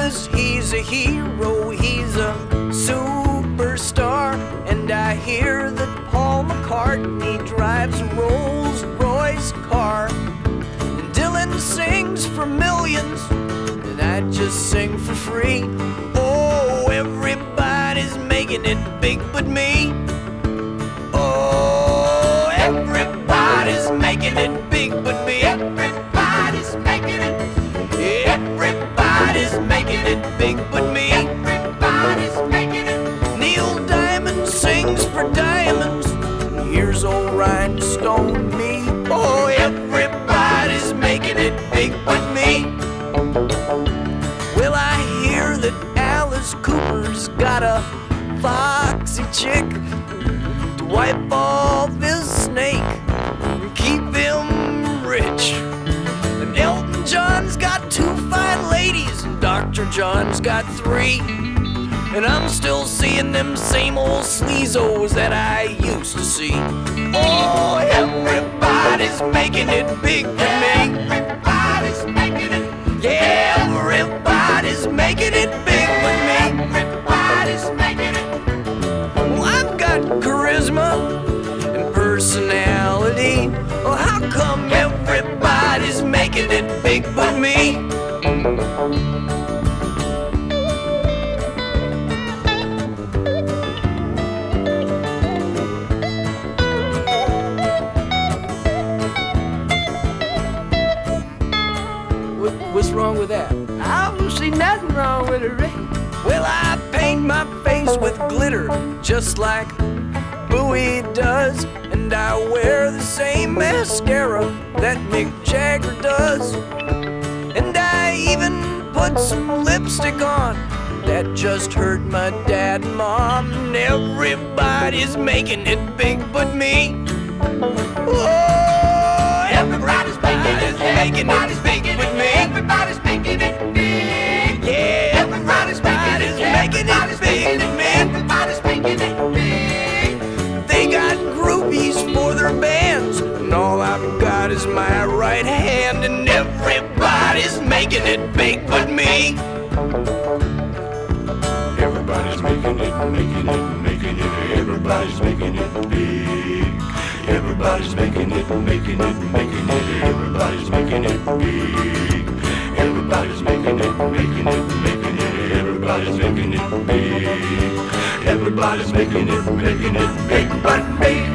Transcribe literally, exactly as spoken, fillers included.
Elvis, he's a hero, he's a superstar. And I hear that Paul McCartney drives a Rolls Royce car. And Dylan sings for millions, and I just sing for free. Oh, everybody's making it big but me. Oh, everybody's making it big but me. Everybody's making it. Everybody's making it big but me. Everybody's making it. Neil Diamond sings for diamonds. Here's old rhinestone me. Oh, everybody's making it big but me. Well, I hear that Alice Cooper's got a foxy chick to wipe off his snake and keep him rich. And Elton John's got two fine ladies, and Doctor John's got three. And I'm still seeing them same old sleazos that I used to see. Oh, everybody's making it big for me. Everybody's making it. Yeah, everybody's making it big with me. Everybody's making it. Well, I've got charisma and personality. Well, how come everybody's making it big but me? What's wrong with that? I don't see nothing wrong with it, Rick. Well, I paint my face with glitter just like Bowie does. And I wear the same mascara that Mick Jagger does. And I even put some lipstick on that just hurt my dad and mom. And everybody's making it big but me. Oh, everybody's making it, making it big but me. Everybody's making it big. Yeah, everybody's making it, making it big but me. Everybody's making it big. They got groupies for their bands, and all I've got is my right hand. And everybody's making it big but me. Everybody's making it, making it, making it. Everybody's making it big. Everybody's making it, making it, making it. Everybody's making it big. Everybody's making it, making it, making it. Everybody's making it big. Everybody's making it, making it big but me.